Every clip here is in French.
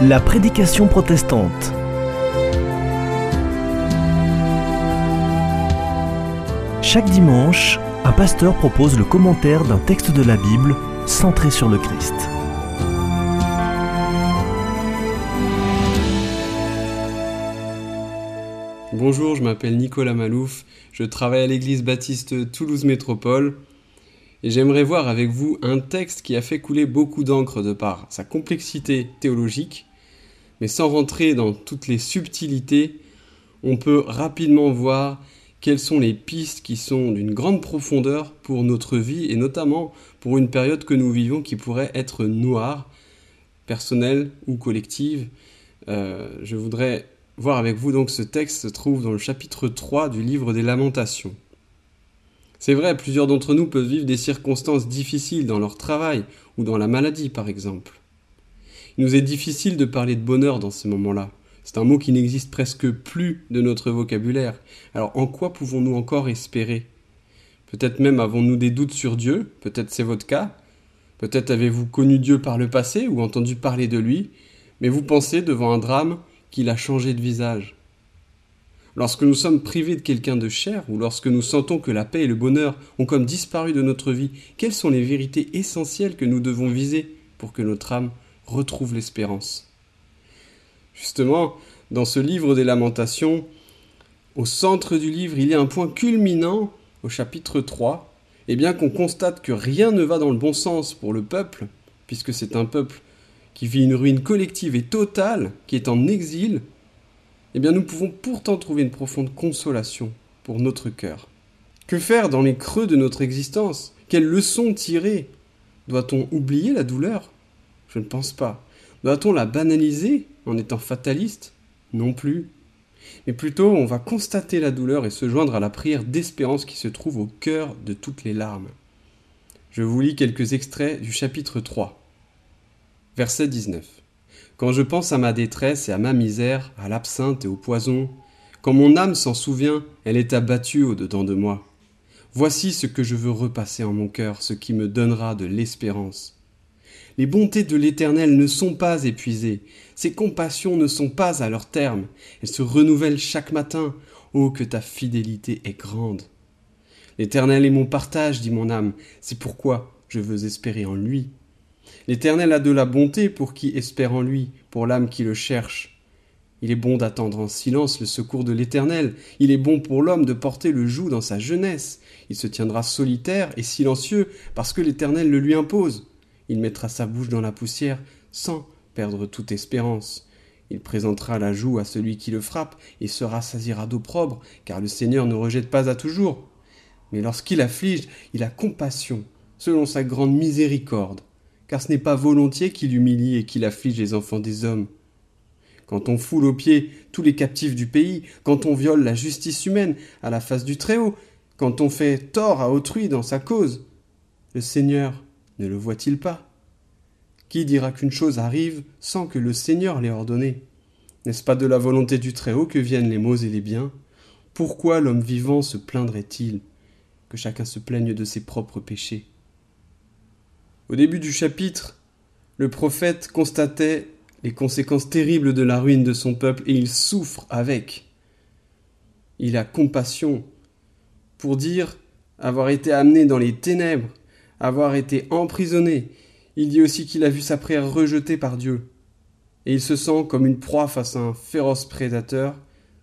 La prédication protestante. Chaque dimanche, un pasteur propose le commentaire d'un texte de la Bible centré sur le Christ. Bonjour, je m'appelle Nicolas Malouf, je travaille à l'église baptiste Toulouse Métropole et j'aimerais voir avec vous un texte qui a fait couler beaucoup d'encre de par sa complexité théologique, mais sans rentrer dans toutes les subtilités, on peut rapidement voir quelles sont les pistes qui sont d'une grande profondeur pour notre vie et notamment pour une période que nous vivons qui pourrait être noire, personnelle ou collective. Je voudrais voir avec vous donc ce texte se trouve dans le chapitre 3 du livre des Lamentations. C'est vrai, plusieurs d'entre nous peuvent vivre des circonstances difficiles dans leur travail ou dans la maladie par exemple. Il nous est difficile de parler de bonheur dans ces moments-là. C'est un mot qui n'existe presque plus de notre vocabulaire. Alors en quoi pouvons-nous encore espérer ? Peut-être même avons-nous des doutes sur Dieu, peut-être c'est votre cas. Peut-être avez-vous connu Dieu par le passé ou entendu parler de lui, mais vous pensez devant un drame qu'il a changé de visage. Lorsque nous sommes privés de quelqu'un de cher, ou lorsque nous sentons que la paix et le bonheur ont comme disparu de notre vie, quelles sont les vérités essentielles que nous devons viser pour que notre âme retrouve l'espérance ? Justement, dans ce livre des Lamentations, au centre du livre, il y a un point culminant au chapitre 3, et bien qu'on constate que rien ne va dans le bon sens pour le peuple, puisque c'est un peuple qui vit une ruine collective et totale, qui est en exil, eh bien nous pouvons pourtant trouver une profonde consolation pour notre cœur. Que faire dans les creux de notre existence ? Quelles leçons tirer ? Doit-on oublier la douleur ? Je ne pense pas. Doit-on la banaliser en étant fataliste ? Non plus. Mais plutôt, on va constater la douleur et se joindre à la prière d'espérance qui se trouve au cœur de toutes les larmes. Je vous lis quelques extraits du chapitre 3. Verset 19. Quand je pense à ma détresse et à ma misère, à l'absinthe et au poison, quand mon âme s'en souvient, elle est abattue au-dedans de moi. Voici ce que je veux repasser en mon cœur, ce qui me donnera de l'espérance. Les bontés de l'Éternel ne sont pas épuisées, ses compassions ne sont pas à leur terme, elles se renouvellent chaque matin. Oh, que ta fidélité est grande. L'Éternel est mon partage, dit mon âme, c'est pourquoi je veux espérer en lui. L'Éternel a de la bonté pour qui espère en lui, pour l'âme qui le cherche. Il est bon d'attendre en silence le secours de l'Éternel. Il est bon pour l'homme de porter le joug dans sa jeunesse. Il se tiendra solitaire et silencieux parce que l'Éternel le lui impose. Il mettra sa bouche dans la poussière sans perdre toute espérance. Il présentera la joue à celui qui le frappe et se rassasiera d'opprobre, car le Seigneur ne rejette pas à toujours. Mais lorsqu'il afflige, il a compassion, selon sa grande miséricorde. Car ce n'est pas volontiers qu'il humilie et qu'il afflige les enfants des hommes. Quand on foule aux pieds tous les captifs du pays, quand on viole la justice humaine à la face du Très-Haut, quand on fait tort à autrui dans sa cause, le Seigneur ne le voit-il pas ? Qui dira qu'une chose arrive sans que le Seigneur l'ait ordonnée ? N'est-ce pas de la volonté du Très-Haut que viennent les maux et les biens ? Pourquoi l'homme vivant se plaindrait-il ? Que chacun se plaigne de ses propres péchés. Au début du chapitre, le prophète constatait les conséquences terribles de la ruine de son peuple et il souffre avec. Il a compassion pour dire avoir été amené dans les ténèbres, avoir été emprisonné. Il dit aussi qu'il a vu sa prière rejetée par Dieu. Et il se sent comme une proie face à un féroce prédateur.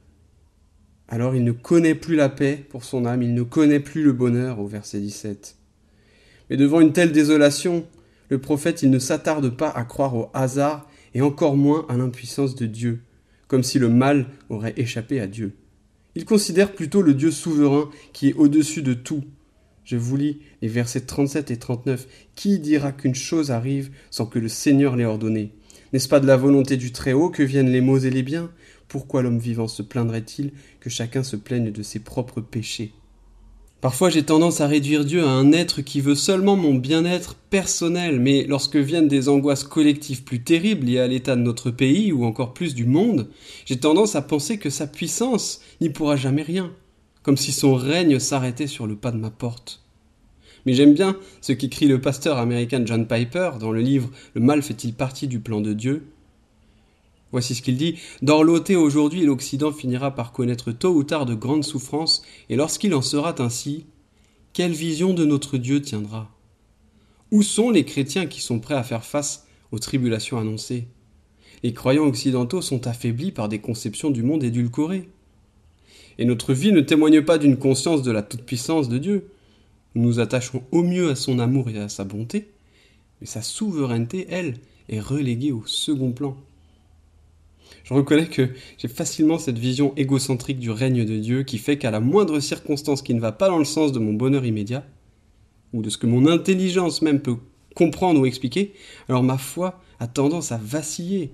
Alors il ne connaît plus la paix pour son âme, il ne connaît plus le bonheur au verset 17. Mais devant une telle désolation, le prophète il ne s'attarde pas à croire au hasard et encore moins à l'impuissance de Dieu, comme si le mal aurait échappé à Dieu. Il considère plutôt le Dieu souverain qui est au-dessus de tout. Je vous lis les versets 37 et 39. Qui dira qu'une chose arrive sans que le Seigneur l'ait ordonné ? N'est-ce pas de la volonté du Très-Haut que viennent les maux et les biens ? Pourquoi l'homme vivant se plaindrait-il que chacun se plaigne de ses propres péchés ? Parfois j'ai tendance à réduire Dieu à un être qui veut seulement mon bien-être personnel, mais lorsque viennent des angoisses collectives plus terribles liées à l'état de notre pays ou encore plus du monde, j'ai tendance à penser que sa puissance n'y pourra jamais rien, comme si son règne s'arrêtait sur le pas de ma porte. Mais j'aime bien ce qu'écrit le pasteur américain John Piper dans le livre « Le mal fait-il partie du plan de Dieu ?» Voici ce qu'il dit. Dorloté aujourd'hui, l'Occident finira par connaître tôt ou tard de grandes souffrances, et lorsqu'il en sera ainsi, quelle vision de notre Dieu tiendra? Où sont les chrétiens qui sont prêts à faire face aux tribulations annoncées? Les croyants occidentaux sont affaiblis par des conceptions du monde édulcorées. Et notre vie ne témoigne pas d'une conscience de la toute-puissance de Dieu. Nous nous attachons au mieux à son amour et à sa bonté, mais sa souveraineté, elle, est reléguée au second plan. Je reconnais que j'ai facilement cette vision égocentrique du règne de Dieu qui fait qu'à la moindre circonstance qui ne va pas dans le sens de mon bonheur immédiat, ou de ce que mon intelligence même peut comprendre ou expliquer, alors ma foi a tendance à vaciller.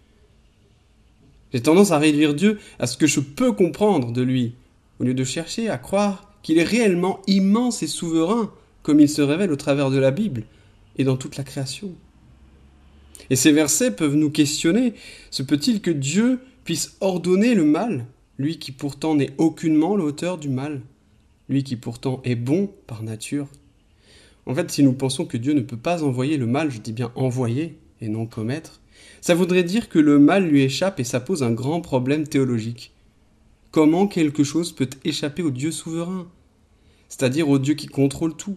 J'ai tendance à réduire Dieu à ce que je peux comprendre de lui, au lieu de chercher à croire qu'il est réellement immense et souverain, comme il se révèle au travers de la Bible et dans toute la création. Et ces versets peuvent nous questionner. Se peut-il que Dieu puisse ordonner le mal, lui qui pourtant n'est aucunement l'auteur du mal, lui qui pourtant est bon par nature? En fait, si nous pensons que Dieu ne peut pas envoyer le mal, je dis bien envoyer et non commettre, ça voudrait dire que le mal lui échappe et ça pose un grand problème théologique. Comment quelque chose peut échapper au Dieu souverain, c'est-à-dire au Dieu qui contrôle tout?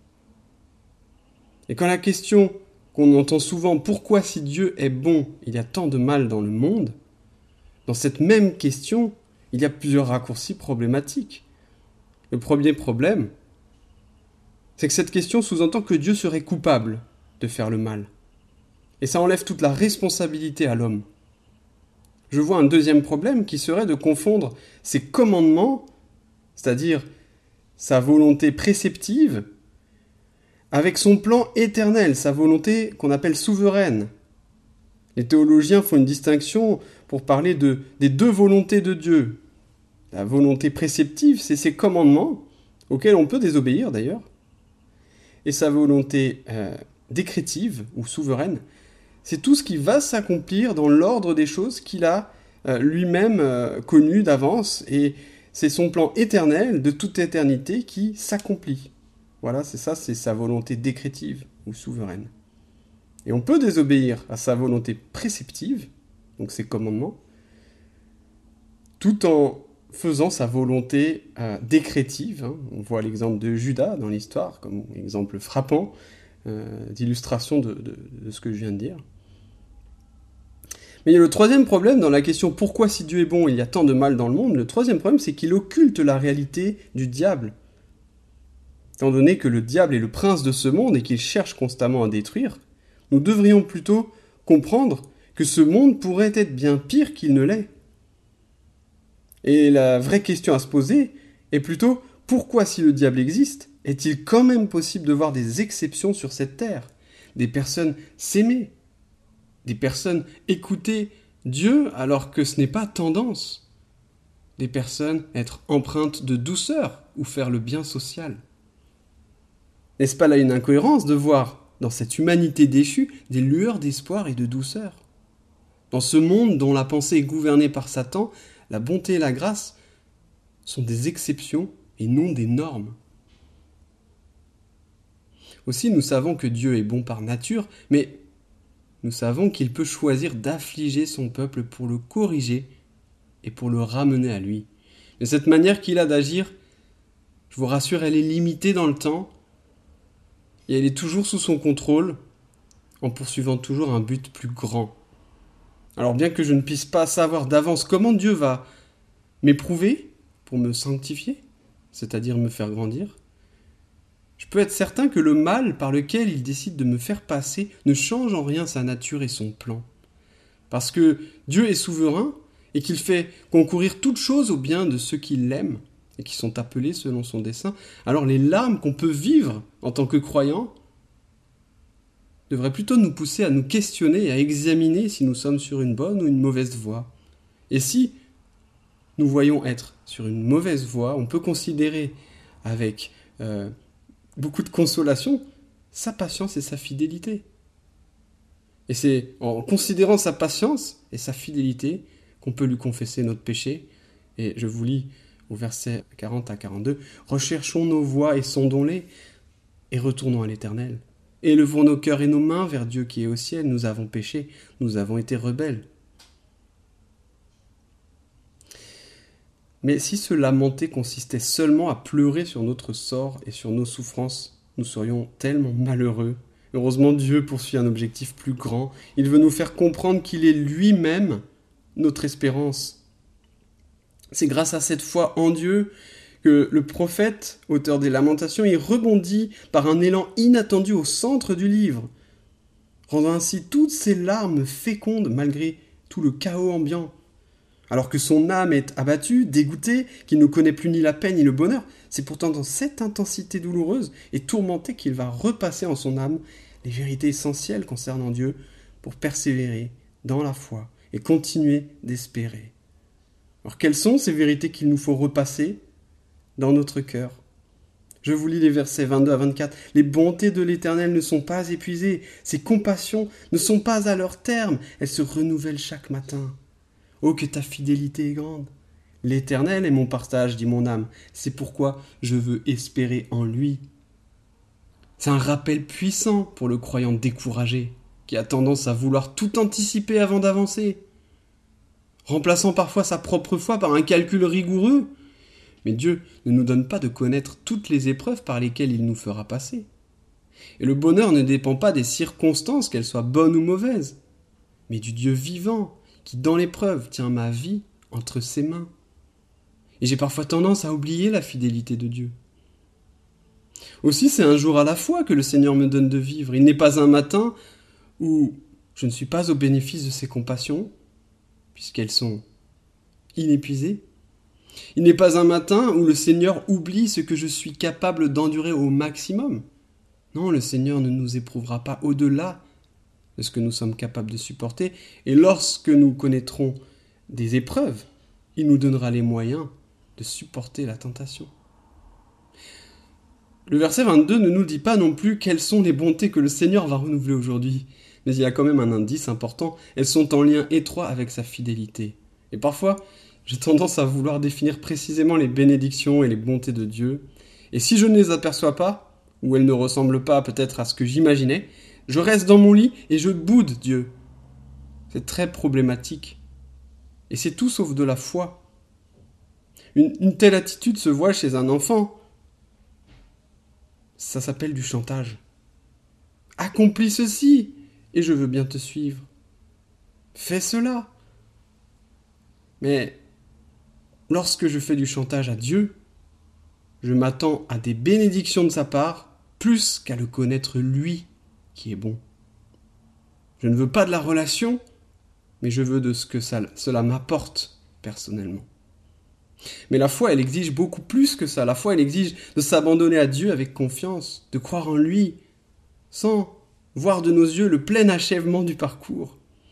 Et quand la question qu'on entend souvent, pourquoi si Dieu est bon, il y a tant de mal dans le monde, dans cette même question, il y a plusieurs raccourcis problématiques. Le premier problème, c'est que cette question sous-entend que Dieu serait coupable de faire le mal. Et ça enlève toute la responsabilité à l'homme. Je vois un deuxième problème qui serait de confondre ses commandements, c'est-à-dire sa volonté préceptive, avec son plan éternel, sa volonté qu'on appelle souveraine. Les théologiens font une distinction pour parler des deux volontés de Dieu. La volonté préceptive, c'est ses commandements, auxquels on peut désobéir d'ailleurs, et sa volonté décrétive ou souveraine, c'est tout ce qui va s'accomplir dans l'ordre des choses qu'il a lui-même connu d'avance, et c'est son plan éternel de toute éternité qui s'accomplit. Voilà, c'est ça, c'est sa volonté décrétive ou souveraine. Et on peut désobéir à sa volonté préceptive, donc ses commandements, tout en faisant sa volonté décrétive. Hein. On voit l'exemple de Judas dans l'histoire, comme exemple frappant d'illustration de ce que je viens de dire. Mais il y a le troisième problème dans la question « Pourquoi si Dieu est bon, il y a tant de mal dans le monde ?» Le troisième problème, c'est qu'il occulte la réalité du diable. Étant donné que le diable est le prince de ce monde et qu'il cherche constamment à détruire, nous devrions plutôt comprendre que ce monde pourrait être bien pire qu'il ne l'est. Et la vraie question à se poser est plutôt « Pourquoi si le diable existe, est-il quand même possible de voir des exceptions sur cette terre, des personnes s'aimer, des personnes écouter Dieu alors que ce n'est pas tendance, des personnes être empreintes de douceur ou faire le bien social ?» N'est-ce pas là une incohérence de voir dans cette humanité déchue des lueurs d'espoir et de douceur? Dans ce monde dont la pensée est gouvernée par Satan, la bonté et la grâce sont des exceptions et non des normes. Aussi, nous savons que Dieu est bon par nature, mais nous savons qu'il peut choisir d'affliger son peuple pour le corriger et pour le ramener à lui. Mais cette manière qu'il a d'agir, je vous rassure, elle est limitée dans le temps, et elle est toujours sous son contrôle, en poursuivant toujours un but plus grand. Alors bien que je ne puisse pas savoir d'avance comment Dieu va m'éprouver pour me sanctifier, c'est-à-dire me faire grandir, je peux être certain que le mal par lequel il décide de me faire passer ne change en rien sa nature et son plan. Parce que Dieu est souverain et qu'il fait concourir toutes choses au bien de ceux qui l'aiment et qui sont appelés selon son dessein, alors les larmes qu'on peut vivre en tant que croyants devraient plutôt nous pousser à nous questionner et à examiner si nous sommes sur une bonne ou une mauvaise voie. Et si nous voyons être sur une mauvaise voie, on peut considérer avec beaucoup de consolation sa patience et sa fidélité. Et c'est en considérant sa patience et sa fidélité qu'on peut lui confesser notre péché. Et je vous lis au verset 40 à 42, « Recherchons nos voies et sondons-les, et retournons à l'Éternel. Élevons nos cœurs et nos mains vers Dieu qui est au ciel. Nous avons péché, nous avons été rebelles. Mais si se lamenter consistait seulement à pleurer sur notre sort et sur nos souffrances, nous serions tellement malheureux. Heureusement, Dieu poursuit un objectif plus grand. Il veut nous faire comprendre qu'il est lui-même notre espérance. C'est grâce à cette foi en Dieu que le prophète, auteur des Lamentations, il rebondit par un élan inattendu au centre du livre, rendant ainsi toutes ses larmes fécondes malgré tout le chaos ambiant. Alors que son âme est abattue, dégoûtée, qu'il ne connaît plus ni la paix ni le bonheur, c'est pourtant dans cette intensité douloureuse et tourmentée qu'il va repasser en son âme les vérités essentielles concernant Dieu pour persévérer dans la foi et continuer d'espérer. Alors quelles sont ces vérités qu'il nous faut repasser dans notre cœur? Je vous lis les versets 22 à 24. « Les bontés de l'Éternel ne sont pas épuisées, ses compassions ne sont pas à leur terme, elles se renouvellent chaque matin. Oh, que ta fidélité est grande! L'Éternel est mon partage, dit mon âme, c'est pourquoi je veux espérer en lui. » C'est un rappel puissant pour le croyant découragé, qui a tendance à vouloir tout anticiper avant d'avancer, remplaçant parfois sa propre foi par un calcul rigoureux. Mais Dieu ne nous donne pas de connaître toutes les épreuves par lesquelles il nous fera passer. Et le bonheur ne dépend pas des circonstances, qu'elles soient bonnes ou mauvaises, mais du Dieu vivant, qui dans l'épreuve tient ma vie entre ses mains. Et j'ai parfois tendance à oublier la fidélité de Dieu. Aussi, c'est un jour à la fois que le Seigneur me donne de vivre. Il n'est pas un matin où je ne suis pas au bénéfice de ses compassions, puisqu'elles sont inépuisées. Il n'est pas un matin où le Seigneur oublie ce que je suis capable d'endurer au maximum. Non, le Seigneur ne nous éprouvera pas au-delà de ce que nous sommes capables de supporter. Et lorsque nous connaîtrons des épreuves, il nous donnera les moyens de supporter la tentation. Le verset 22 ne nous dit pas non plus quelles sont les bontés que le Seigneur va renouveler aujourd'hui. Mais il y a quand même un indice important. Elles sont en lien étroit avec sa fidélité. Et parfois, j'ai tendance à vouloir définir précisément les bénédictions et les bontés de Dieu. Et si je ne les aperçois pas, ou elles ne ressemblent pas peut-être à ce que j'imaginais, je reste dans mon lit et je boude Dieu. C'est très problématique. Et c'est tout sauf de la foi. Une telle attitude se voit chez un enfant. Ça s'appelle du chantage. Accomplis ceci, et je veux bien te suivre. Fais cela. Mais lorsque je fais du chantage à Dieu, je m'attends à des bénédictions de sa part, plus qu'à le connaître lui, qui est bon. Je ne veux pas de la relation, mais je veux de ce que cela m'apporte personnellement. Mais la foi, elle exige beaucoup plus que ça. La foi, elle exige de s'abandonner à Dieu avec confiance, de croire en lui, sans voir de nos yeux le plein achèvement du parcours.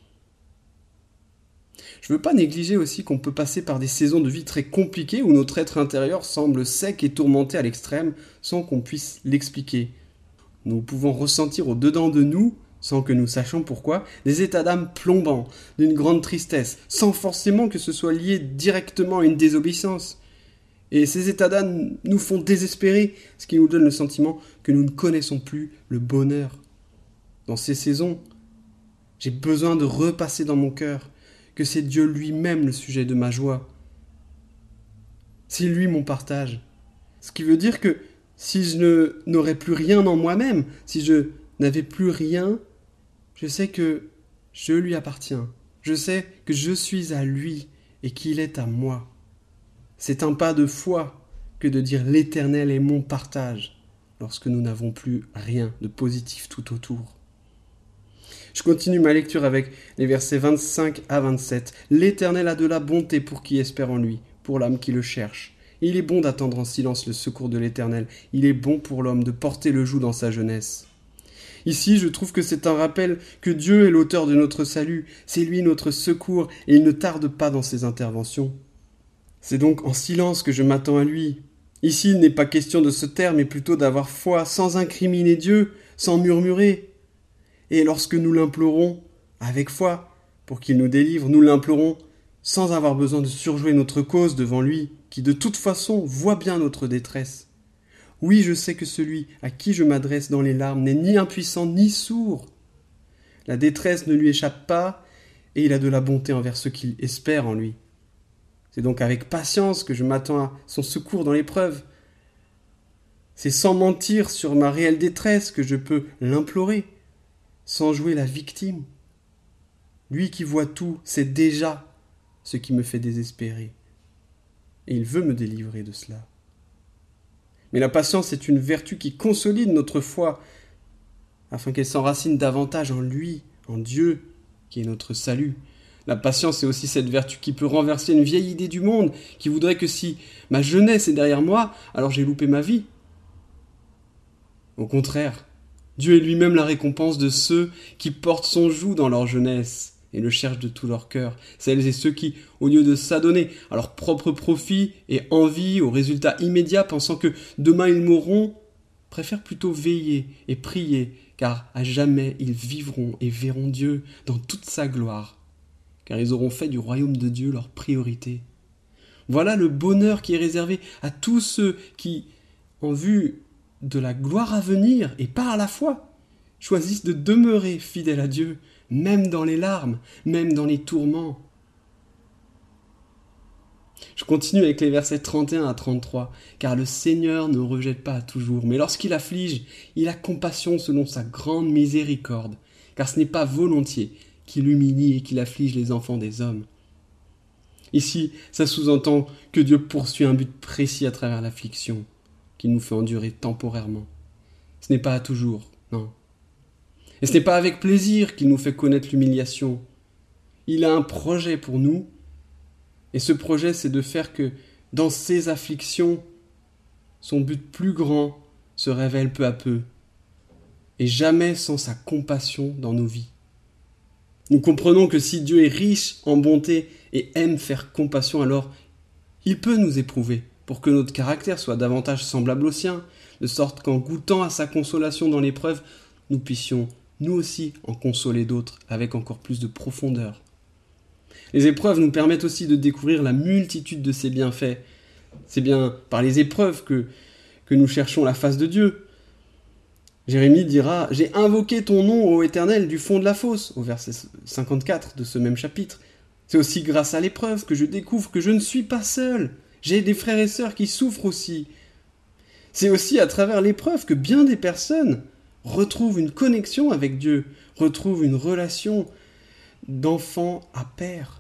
Je ne veux pas négliger aussi qu'on peut passer par des saisons de vie très compliquées où notre être intérieur semble sec et tourmenté à l'extrême sans qu'on puisse l'expliquer. Nous pouvons ressentir au-dedans de nous, sans que nous sachions pourquoi, des états d'âme plombants, d'une grande tristesse, sans forcément que ce soit lié directement à une désobéissance. Et ces états d'âme nous font désespérer, ce qui nous donne le sentiment que nous ne connaissons plus le bonheur. Dans ces saisons, j'ai besoin de repasser dans mon cœur que c'est Dieu lui-même le sujet de ma joie. C'est lui mon partage. Ce qui veut dire que si je n'aurais plus rien en moi-même, si je n'avais plus rien, je sais que je lui appartiens. Je sais que je suis à lui et qu'il est à moi. C'est un pas de foi que de dire l'Éternel est mon partage lorsque nous n'avons plus rien de positif tout autour. Je continue ma lecture avec les versets 25 à 27. « L'Éternel a de la bonté pour qui espère en lui, pour l'âme qui le cherche. Et il est bon d'attendre en silence le secours de l'Éternel. Il est bon pour l'homme de porter le joug dans sa jeunesse. » Ici, je trouve que c'est un rappel que Dieu est l'auteur de notre salut. C'est lui notre secours et il ne tarde pas dans ses interventions. C'est donc en silence que je m'attends à lui. Ici, il n'est pas question de se taire, mais plutôt d'avoir foi sans incriminer Dieu, sans murmurer. Et lorsque nous l'implorons avec foi pour qu'il nous délivre, nous l'implorons sans avoir besoin de surjouer notre cause devant lui, qui de toute façon voit bien notre détresse. Oui, je sais que celui à qui je m'adresse dans les larmes n'est ni impuissant ni sourd. La détresse ne lui échappe pas et il a de la bonté envers ceux qui espèrent en lui. C'est donc avec patience que je m'attends à son secours dans l'épreuve. C'est sans mentir sur ma réelle détresse que je peux l'implorer, sans jouer la victime. Lui qui voit tout, sait déjà ce qui me fait désespérer. Et il veut me délivrer de cela. Mais la patience est une vertu qui consolide notre foi, afin qu'elle s'enracine davantage en lui, en Dieu, qui est notre salut. La patience est aussi cette vertu qui peut renverser une vieille idée du monde, qui voudrait que si ma jeunesse est derrière moi, alors j'ai loupé ma vie. Au contraire, Dieu est lui-même la récompense de ceux qui portent son joug dans leur jeunesse et le cherchent de tout leur cœur. Celles et ceux qui, au lieu de s'adonner à leur propre profit et envie, aux résultats immédiats, pensant que demain ils mourront, préfèrent plutôt veiller et prier, car à jamais ils vivront et verront Dieu dans toute sa gloire, car ils auront fait du royaume de Dieu leur priorité. Voilà le bonheur qui est réservé à tous ceux qui, en vue de la gloire à venir et par la foi, choisissent de demeurer fidèles à Dieu, même dans les larmes, même dans les tourments. Je continue avec les versets 31 à 33. « Car le Seigneur ne rejette pas toujours, mais lorsqu'il afflige, il a compassion selon sa grande miséricorde, car ce n'est pas volontiers qu'il humilie et qu'il afflige les enfants des hommes. » Ici, ça sous-entend que Dieu poursuit un but précis à travers l'affliction, qu'il nous fait endurer temporairement. Ce n'est pas à toujours, non. Et ce n'est pas avec plaisir qu'il nous fait connaître l'humiliation. Il a un projet pour nous, et ce projet, c'est de faire que, dans ces afflictions, son but plus grand se révèle peu à peu, et jamais sans sa compassion dans nos vies. Nous comprenons que si Dieu est riche en bonté et aime faire compassion, alors il peut nous éprouver pour que notre caractère soit davantage semblable au sien, de sorte qu'en goûtant à sa consolation dans l'épreuve, nous puissions nous aussi en consoler d'autres avec encore plus de profondeur. Les épreuves nous permettent aussi de découvrir la multitude de ses bienfaits. C'est bien par les épreuves que nous cherchons la face de Dieu. Jérémie dira « J'ai invoqué ton nom, ô Éternel, du fond de la fosse » au verset 54 de ce même chapitre. C'est aussi grâce à l'épreuve que je découvre que je ne suis pas seul. J'ai des frères et sœurs qui souffrent aussi. C'est aussi à travers l'épreuve que bien des personnes retrouvent une connexion avec Dieu, retrouvent une relation d'enfant à père.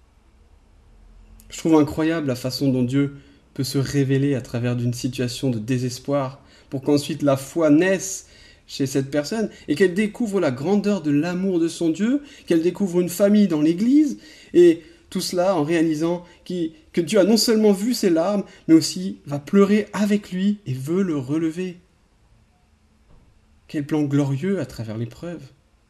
Je trouve incroyable la façon dont Dieu peut se révéler à travers d'une situation de désespoir pour qu'ensuite la foi naisse chez cette personne et qu'elle découvre la grandeur de l'amour de son Dieu, qu'elle découvre une famille dans l'Église et tout cela en réalisant que Dieu a non seulement vu ses larmes, mais aussi va pleurer avec lui et veut le relever. Quel plan glorieux à travers l'épreuve.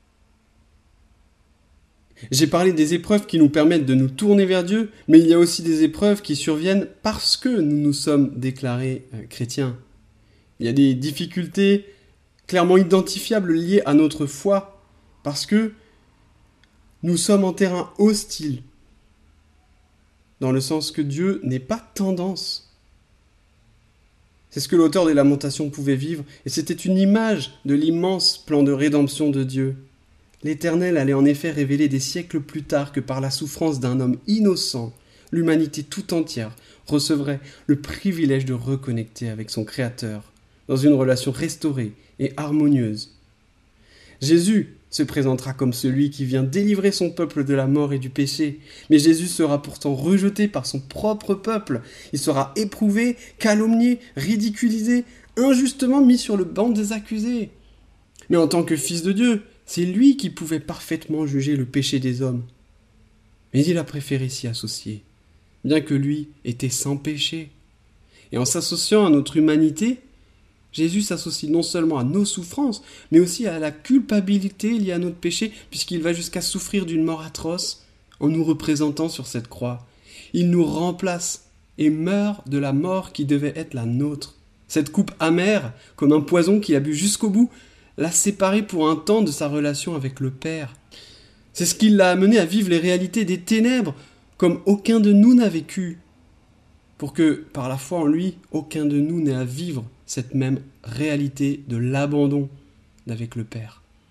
J'ai parlé des épreuves qui nous permettent de nous tourner vers Dieu, mais il y a aussi des épreuves qui surviennent parce que nous nous sommes déclarés chrétiens. Il y a des difficultés clairement identifiables liées à notre foi, parce que nous sommes en terrain hostile, dans le sens que Dieu n'est pas tendance. C'est ce que l'auteur des Lamentations pouvait vivre, et c'était une image de l'immense plan de rédemption de Dieu. L'Éternel allait en effet révéler des siècles plus tard que par la souffrance d'un homme innocent, l'humanité tout entière recevrait le privilège de reconnecter avec son Créateur, dans une relation restaurée et harmonieuse. Jésus se présentera comme celui qui vient délivrer son peuple de la mort et du péché, mais Jésus sera pourtant rejeté par son propre peuple. Il sera éprouvé, calomnié, ridiculisé, injustement mis sur le banc des accusés. Mais en tant que fils de Dieu, c'est lui qui pouvait parfaitement juger le péché des hommes. Mais il a préféré s'y associer, bien que lui était sans péché. Et en s'associant à notre humanité, Jésus s'associe non seulement à nos souffrances, mais aussi à la culpabilité liée à notre péché, puisqu'il va jusqu'à souffrir d'une mort atroce en nous représentant sur cette croix. Il nous remplace et meurt de la mort qui devait être la nôtre. Cette coupe amère, comme un poison qu'il a bu jusqu'au bout, l'a séparé pour un temps de sa relation avec le Père. C'est ce qui l'a amené à vivre les réalités des ténèbres, comme aucun de nous n'a vécu, pour que, par la foi en lui, aucun de nous n'ait à vivre cette même réalité de l'abandon d'avec le Père.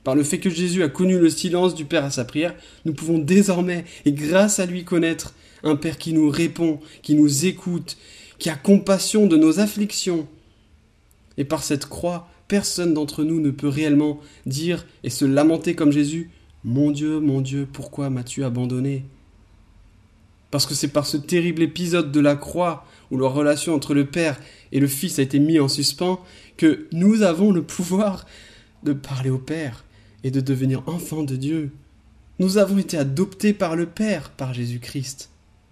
Par le fait que Jésus a connu le silence du Père à sa prière, nous pouvons désormais, et grâce à lui, connaître un Père qui nous répond, qui nous écoute, qui a compassion de nos afflictions. Et par cette croix, personne d'entre nous ne peut réellement dire et se lamenter comme Jésus, « Mon Dieu, pourquoi m'as-tu abandonné ?» Parce que c'est par ce terrible épisode de la croix, où la relation entre le Père et le Fils a été mise en suspens, que nous avons le pouvoir de parler au Père et de devenir enfants de Dieu. Nous avons été adoptés par le Père, par Jésus-Christ.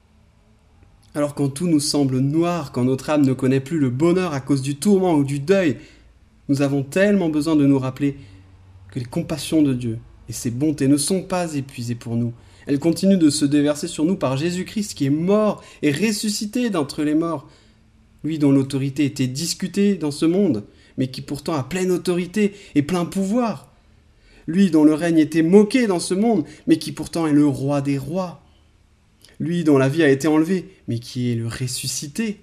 Alors quand tout nous semble noir, quand notre âme ne connaît plus le bonheur à cause du tourment ou du deuil, nous avons tellement besoin de nous rappeler que les compassions de Dieu et ses bontés ne sont pas épuisées pour nous. Elles continuent de se déverser sur nous par Jésus-Christ qui est mort et ressuscité d'entre les morts. Lui dont l'autorité était discutée dans ce monde, mais qui pourtant a pleine autorité et plein pouvoir. Lui dont le règne était moqué dans ce monde, mais qui pourtant est le roi des rois. Lui dont la vie a été enlevée, mais qui est le ressuscité.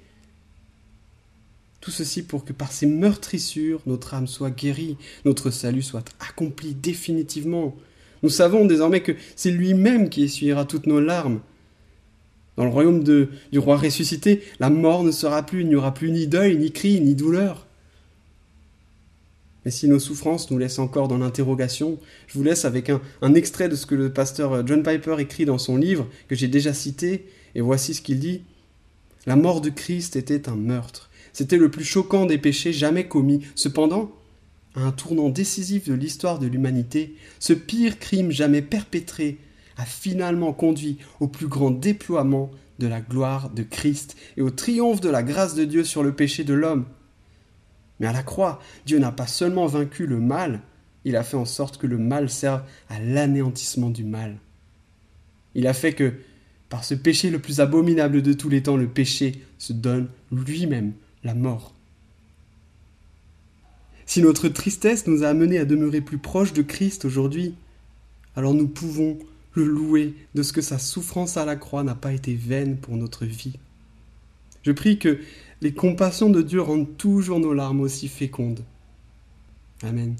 Tout ceci pour que par ses meurtrissures, notre âme soit guérie, notre salut soit accompli définitivement. Nous savons désormais que c'est lui-même qui essuiera toutes nos larmes. Dans le royaume du roi ressuscité, la mort ne sera plus, il n'y aura plus ni deuil, ni cri, ni douleur. Mais si nos souffrances nous laissent encore dans l'interrogation, je vous laisse avec un extrait de ce que le pasteur John Piper écrit dans son livre, que j'ai déjà cité, et voici ce qu'il dit. « La mort de Christ était un meurtre. C'était le plus choquant des péchés jamais commis. Cependant, à un tournant décisif de l'histoire de l'humanité, ce pire crime jamais perpétré a finalement conduit au plus grand déploiement de la gloire de Christ et au triomphe de la grâce de Dieu sur le péché de l'homme. Mais à la croix, Dieu n'a pas seulement vaincu le mal, il a fait en sorte que le mal serve à l'anéantissement du mal. Il a fait que, par ce péché le plus abominable de tous les temps, le péché se donne lui-même la mort. Si notre tristesse nous a amenés à demeurer plus proches de Christ aujourd'hui, alors nous pouvons le louer de ce que sa souffrance à la croix n'a pas été vaine pour notre vie. Je prie que les compassions de Dieu rendent toujours nos larmes aussi fécondes. Amen.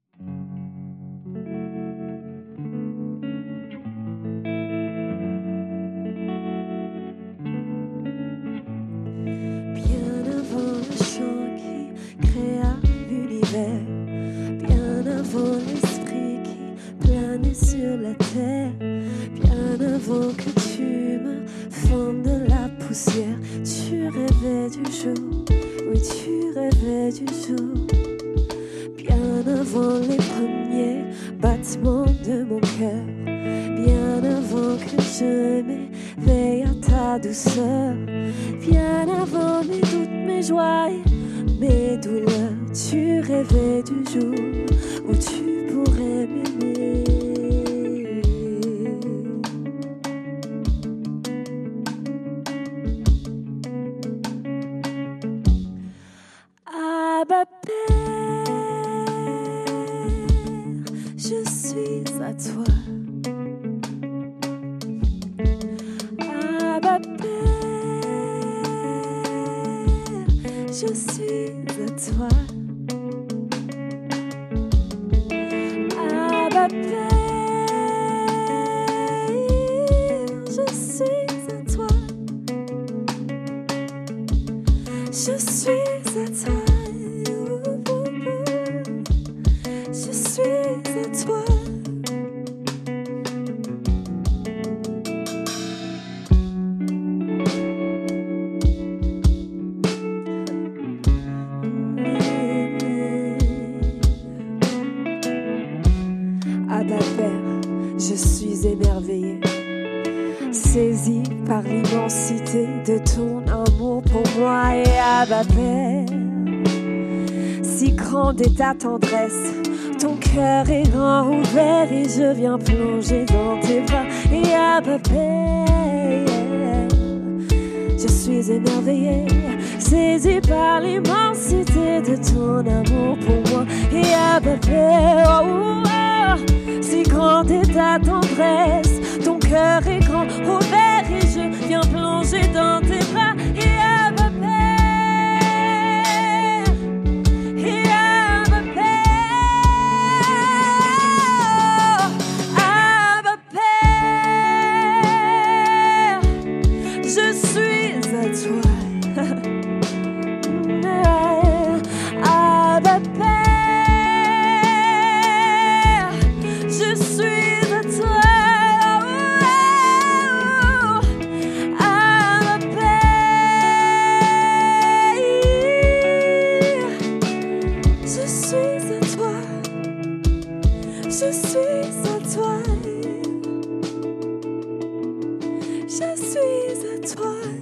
Bien avant le chant qui créa l'univers, bien avant l'esprit qui planait sur la terre, bien avant que tu me formes de la poussière, tu rêvais du jour, oui tu rêvais du jour. Bien avant les premiers battements de mon cœur, bien avant que je m'éveille à ta douceur, bien avant mes doutes, mes joies et mes douleurs, tu rêvais du jour où tu pourrais m'aimer. Abba Père, je suis à toi. Abba Père, je suis à toi. Abba Père, je suis à toi. Je suis à toi. Je suis à toi. Abba Père, je suis émerveillé, saisi par l'immensité de ton amour pour moi. Et Abba Père, si grande est ta tendresse, ton cœur est grand ouvert et je viens plonger dans tes bras. Et Abba Père, je suis émerveillé, saisi par l'immensité de ton amour pour moi. Et Abba Père, oh, oh, si grande est ta tendresse, ton cœur est grand ouvert et je viens plonger dans tes bras. Et Abba Père, et Abba Père, je suis à toi.